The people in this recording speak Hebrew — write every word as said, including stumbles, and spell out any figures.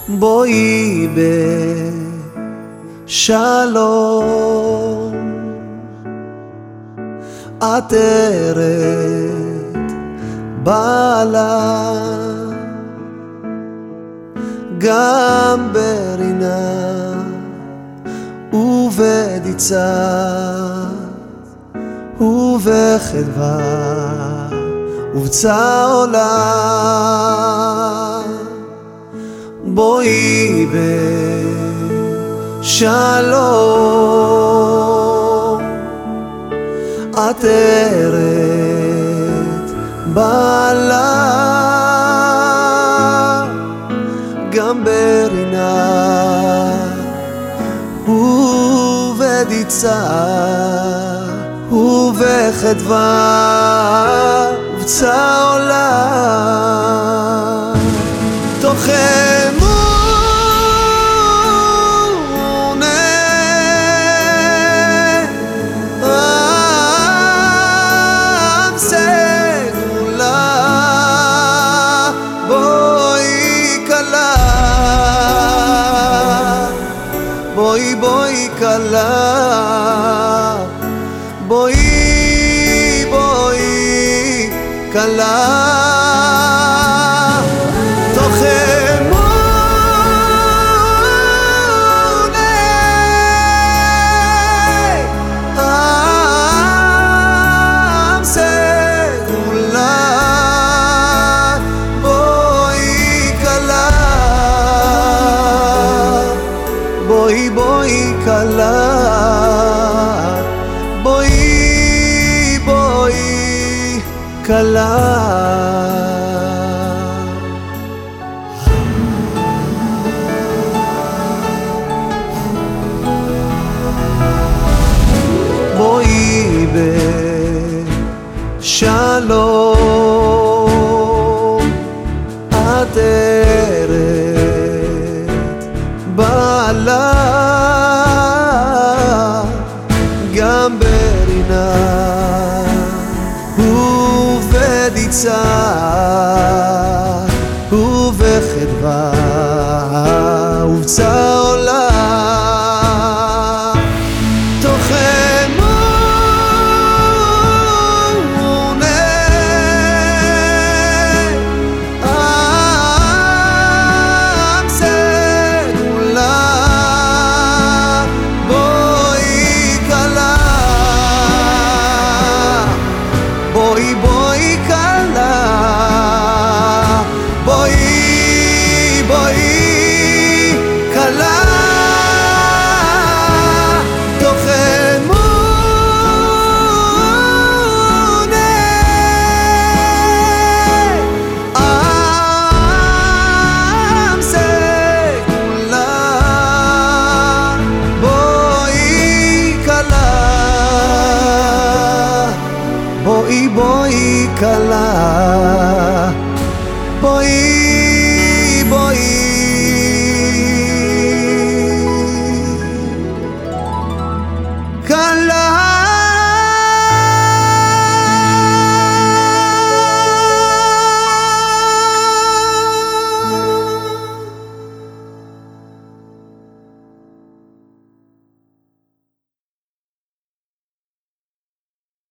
בואי בשלום, עטרת בעלה, גם ברינה ובדיצה ובחדווה ובצהולה. בואי בשלום, עטרת בעלה, גם ברינה ובדיצה ובחדווה ובצהולה. תוך אמונה עם סגולה, בואי כלה, בואי בואי כלה, בואי בואי כלה. תוך אמונה עם סגולה, בואי כלה, בואי בואי כלה, בואי בואי כלה. בואי בשלום, עטרת בעלה, גם ברינה ובדיצה ובחדווה ובצהולה. תוך אמונה עם סגולה, בואי כלה, בואי בואי כלה, בואי בואי כלה. תוך אמונה עם סגולה, בואי כלה, בואי בואי כלה.